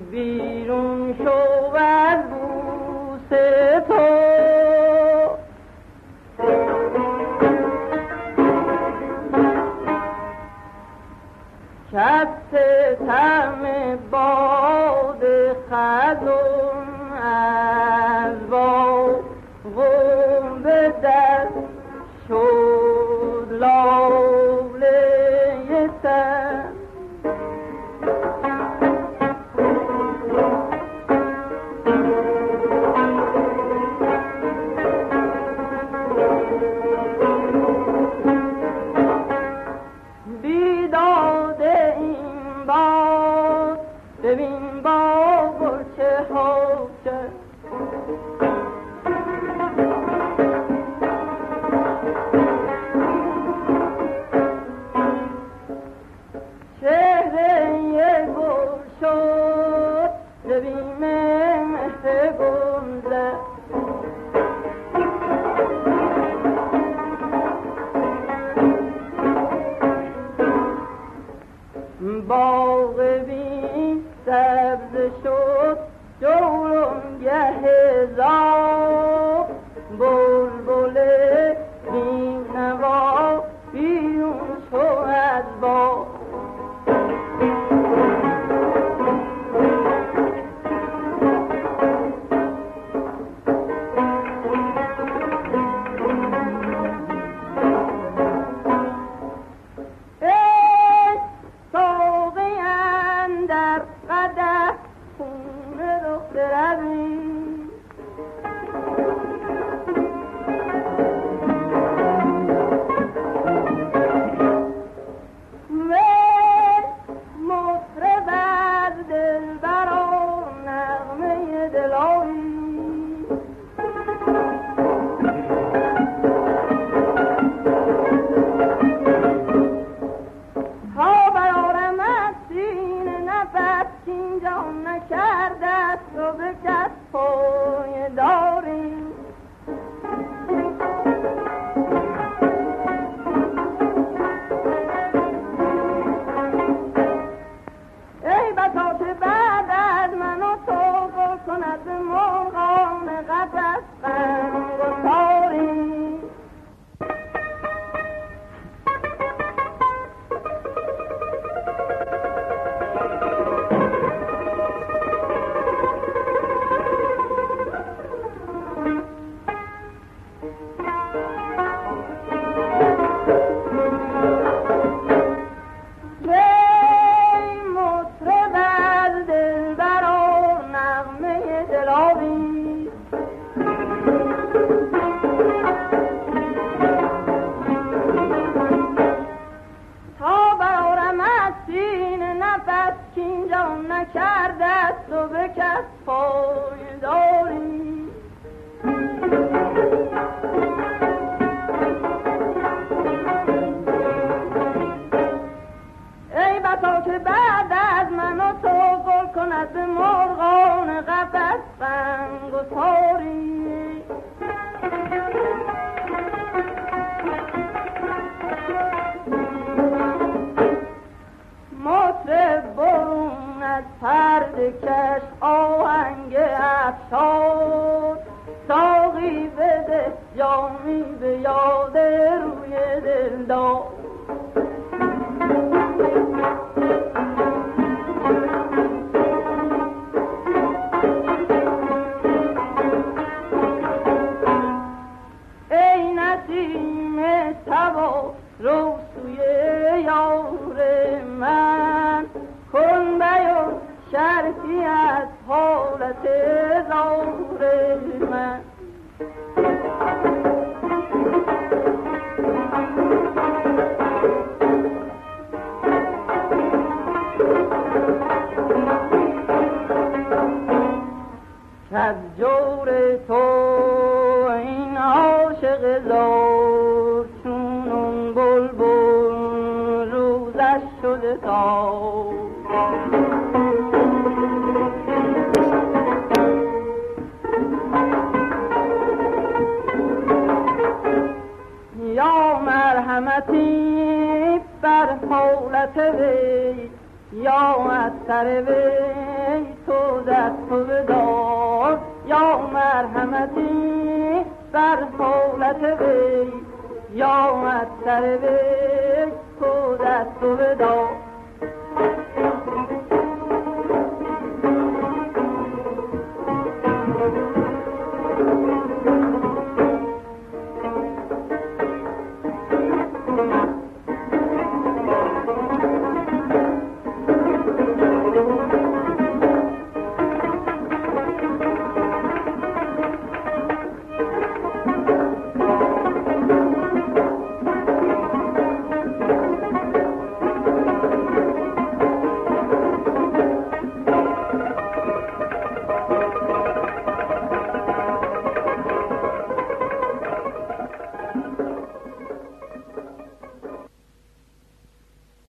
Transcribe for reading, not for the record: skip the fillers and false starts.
بیرون شو از بوس تو. کس طعم باد خزون از باغم به دست شد لاله سر. ببین با چه ها کرد، چهره گل شد ببین مهر گل زد. باغ بین سبز شد جولانگه هزار، بلبل بی‌نوا بیرون شو از باغ. از جور تو این عاشق زار چون بلبل روزش شده تا یا مرحمتی بر حالت وی یا از سر وی تو دست و بدار، یا مرحمتی بر حالت وی، یا از سر وی تو دست و بدار.